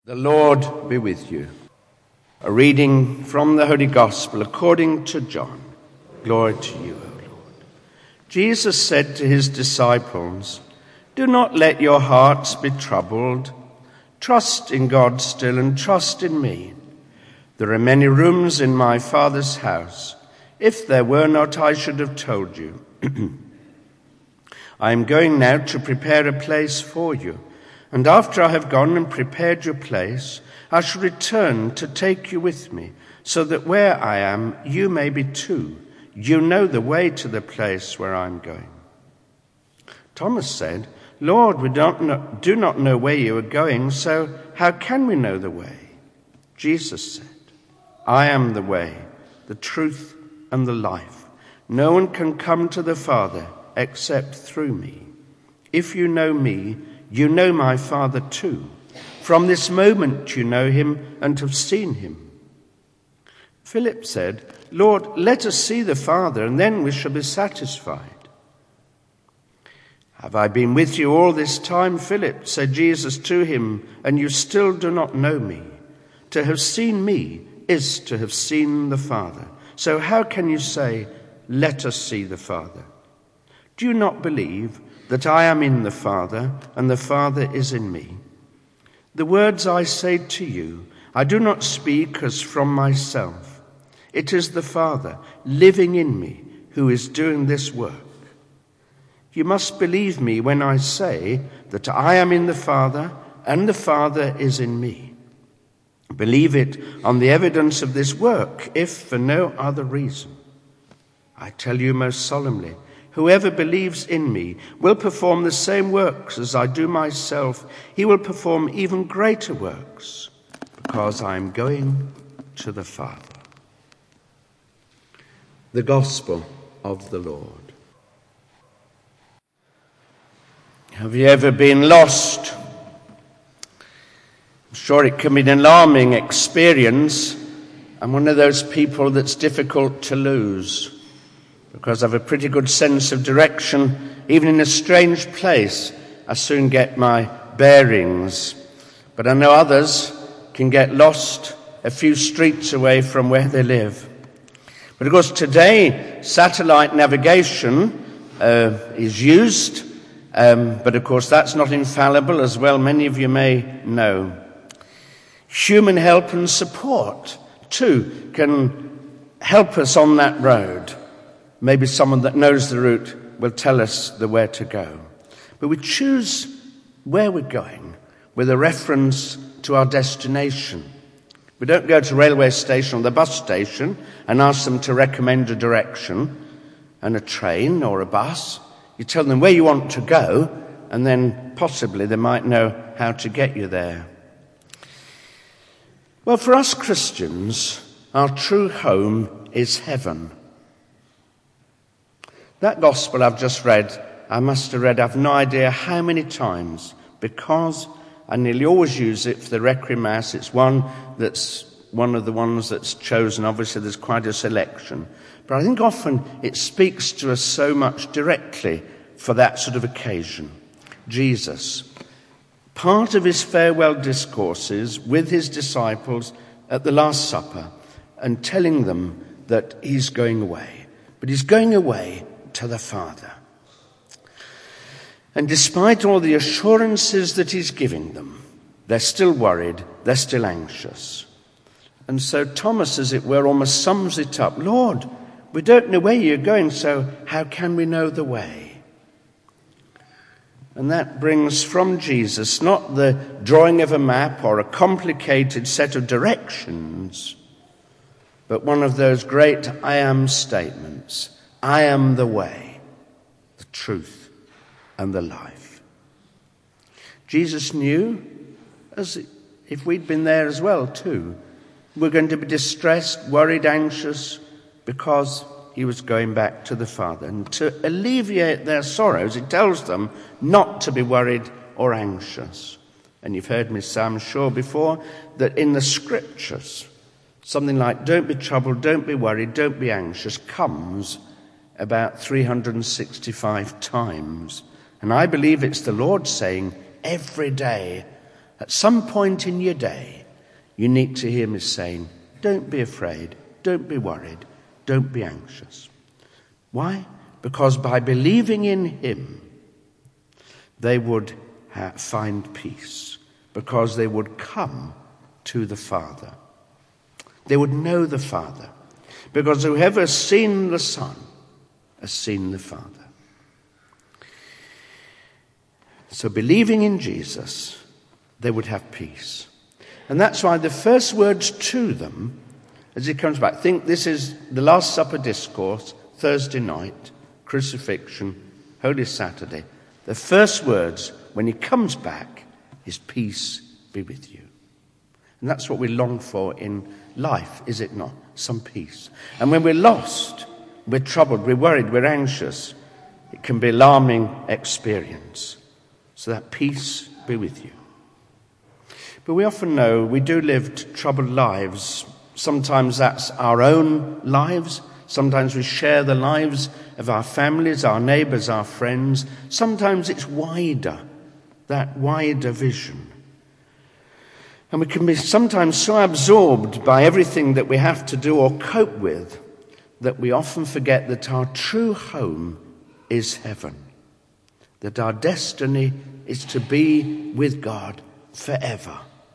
The Lord be with you. A reading from the Holy Gospel according to John. Glory to you, O Lord. Jesus said to his disciples, "Do not let your hearts be troubled. Trust in God still and trust in me. There are many rooms in my Father's house. If there were not, I should have told you. I am going now to prepare a place for you. And after I have gone and prepared your place, I shall return to take you with me, so that where I am, you may be too. You know the way to the place where I am going." Thomas said, "Lord, we do not know where you are going, so how can we know the way?" Jesus said, "I am the way, the truth, and the life. No one can come to the Father except through me. If you know me, you know my Father too. From this moment you know him and have seen him." Philip said, "Lord, let us see the Father, and then we shall be satisfied." "Have I been with you all this time, Philip?" said Jesus to him, "and you still do not know me? To have seen me is to have seen the Father. So how can you say, 'Let us see the Father'? Do you not believe that I am in the Father and the Father is in me? The words I say to you, I do not speak as from myself. It is the Father living in me who is doing this work. You must believe me when I say that I am in the Father and the Father is in me. Believe it on the evidence of this work, if for no other reason. I tell you most solemnly, whoever believes in me will perform the same works as I do myself. He will perform even greater works, because I am going to the Father." The Gospel of the Lord. Have you ever been lost? I'm sure it can be an alarming experience. I'm one of those people that's difficult to lose, because I have a pretty good sense of direction. Even in a strange place, I soon get my bearings. But I know others can get lost a few streets away from where they live. But of course today, satellite navigation is used, but of course that's not infallible, as well many of you may know. Human help and support, too, can help us on that road. Maybe someone that knows the route will tell us the where to go. But we choose where we're going with a reference to our destination. We don't go to the railway station or the bus station and ask them to recommend a direction and a train or a bus. You tell them where you want to go, and then possibly they might know how to get you there. Well, for us Christians, our true home is heaven. That gospel I've just read, I must have read I've no idea how many times, because I nearly always use it for the Requiem Mass. It's one of the ones that's chosen. Obviously, there's quite a selection. But I think often it speaks to us so much directly for that sort of occasion. Jesus, part of his farewell discourses with his disciples at the Last Supper, and telling them that he's going away. But he's going away to the Father. And despite all the assurances that he's giving them, they're still worried, they're still anxious. And so Thomas, as it were, almost sums it up. "Lord, we don't know where you're going, so how can we know the way?" And that brings from Jesus not the drawing of a map or a complicated set of directions, but one of those great I am statements. I am the way, the truth, and the life. Jesus knew, as if we'd been there as well too, we're going to be distressed, worried, anxious, because he was going back to the Father. And to alleviate their sorrows, he tells them not to be worried or anxious. And you've heard me say, I'm sure, before, that in the Scriptures, something like "don't be troubled, don't be worried, don't be anxious" comes about 365 times. And I believe it's the Lord saying every day, At some point in your day, you need to hear me saying, don't be afraid, don't be worried, don't be anxious. Why? Because by believing in him, they would find peace, because they would come to the Father. They would know the Father, because whoever has seen the Son has seen the Father. So believing in Jesus, they would have peace. And that's why the first words to them, as he comes back, think this is the Last Supper discourse, Thursday night, crucifixion, Holy Saturday. The first words when he comes back is peace be with you. And that's what we long for in life, is it not? Some peace. And when we're lost, we're troubled, we're worried, we're anxious, it can be an alarming experience. So that peace be with you. But we often know we do live troubled lives. Sometimes that's our own lives. Sometimes we share the lives of our families, our neighbours, our friends. Sometimes it's wider, that wider vision. And we can be sometimes so absorbed by everything that we have to do or cope with that we often forget that our true home is heaven, that our destiny is to be with God forever.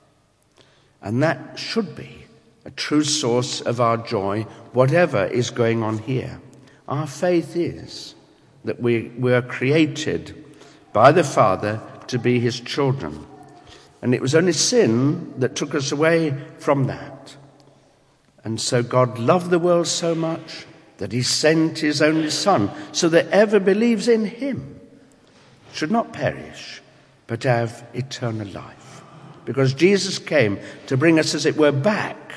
And that should be a true source of our joy, whatever is going on here. Our faith is that we were created by the Father to be his children. And it was only sin that took us away from that. And so God loved the world so much that he sent his only Son, so that whoever believes in him should not perish, but have eternal life. Because Jesus came to bring us, as it were, back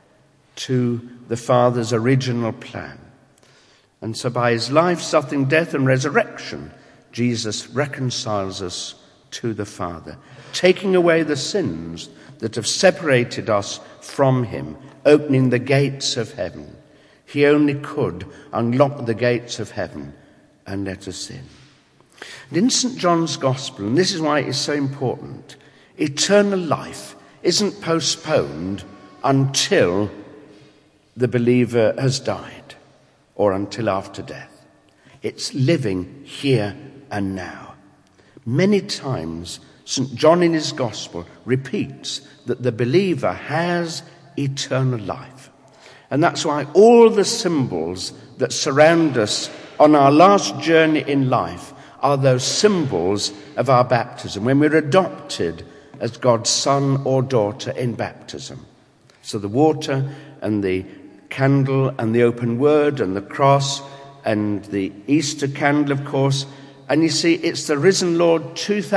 to the Father's original plan. And so by his life, suffering, death, and resurrection, Jesus reconciles us to the Father, taking away the sins that have separated us from him, opening the gates of heaven. He only could unlock the gates of heaven and let us in. And in St. John's Gospel, and this is why it is so important, eternal life isn't postponed until the believer has died or until after death. It's living here and now. Many times, St. John in his Gospel repeats that the believer has eternal life. And that's why all the symbols that surround us on our last journey in life are those symbols of our baptism, when we're adopted as God's son or daughter in baptism. So the water and the candle and the open word and the cross and the Easter candle, of course. And you see, it's the risen Lord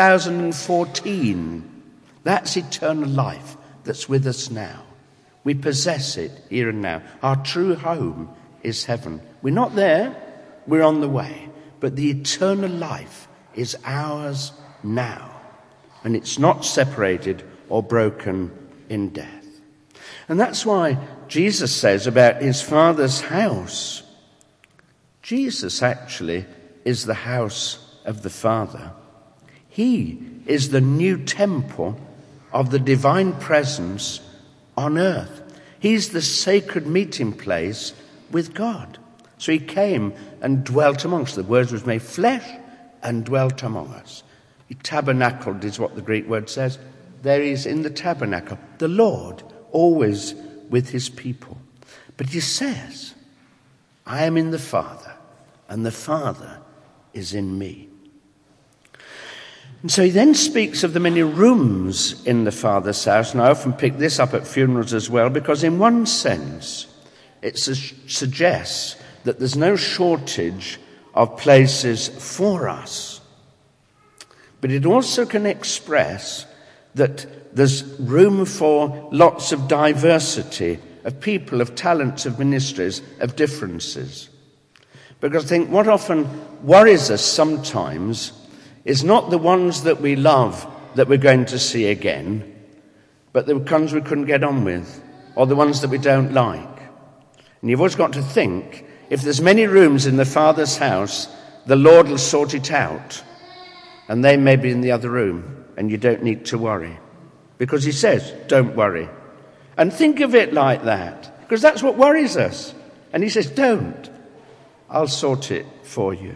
2014. That's eternal life that's with us now. We possess it here and now. Our true home is heaven. We're not there, we're on the way. But the eternal life is ours now. And it's not separated or broken in death. And that's why Jesus says about his Father's house. Jesus actually is the house of the Father. He is the new temple of the divine presence on earth. He's the sacred meeting place with God. So he came and dwelt amongst us. The Word was made flesh and dwelt among us. He tabernacled is what the Greek word says. There is in the tabernacle the Lord always with his people. But he says, I am in the Father, and the Father is in me. And so he then speaks of the many rooms in the Father's house, and I often pick this up at funerals as well, because in one sense it suggests that there's no shortage of places for us. But it also can express that there's room for lots of diversity of people, of talents, of ministries, of differences. Because I think what often worries us sometimes is not the ones that we love that we're going to see again, but the ones we couldn't get on with, or the ones that we don't like. And you've always got to think, if there's many rooms in the Father's house, the Lord will sort it out, and they may be in the other room, and you don't need to worry. because he says, don't worry. And think of it like that, because that's what worries us. And he says, don't. I'll sort it for you.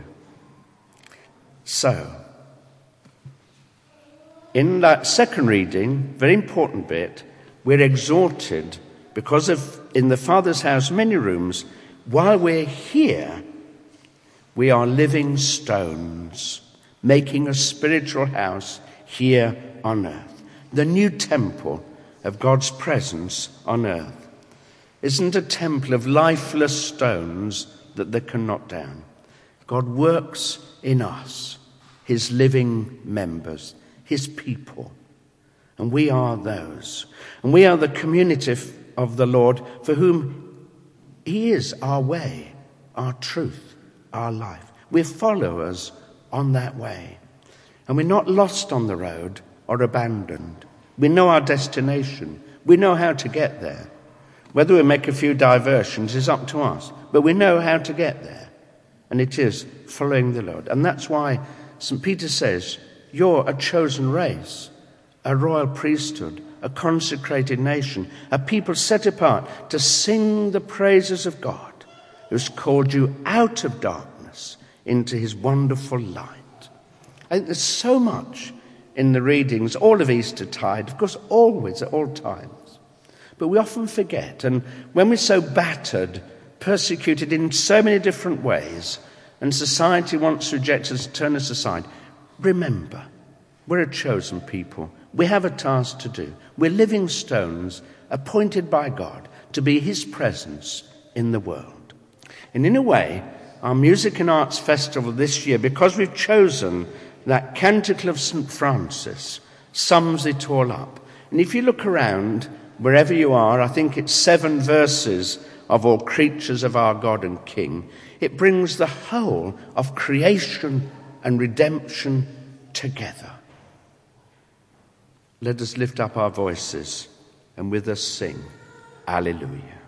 So, in that second reading, very important bit, we're exhorted because of, in the Father's house, many rooms. While we're here, we are living stones, making a spiritual house here on earth. The new temple of God's presence on earth isn't a temple of lifeless stones that they can knock down. God works in us, his living members, his people. And we are those. And we are the community of the Lord for whom he is our way, our truth, our life. We're followers on that way. And we're not lost on the road or abandoned. We know our destination. We know how to get there. Whether we make a few diversions is up to us. But we know how to get there. And it is following the Lord. And that's why St. Peter says, you're a chosen race, a royal priesthood, a consecrated nation, a people set apart to sing the praises of God, who's called you out of darkness into his wonderful light. I think there's so much in the readings, all of Eastertide, of course, always, at all times. But we often forget, and when we're so battered, persecuted in so many different ways, and society wants to reject us and turn us aside, remember, we're a chosen people. We have a task to do. We're living stones appointed by God to be his presence in the world. And in a way, our Music and Arts Festival this year, because we've chosen that Canticle of St. Francis, sums it all up. And if you look around, wherever you are, I think it's 7 verses of all creatures of our God and King. It brings the whole of creation and redemption together. Let us lift up our voices and with us sing, Alleluia.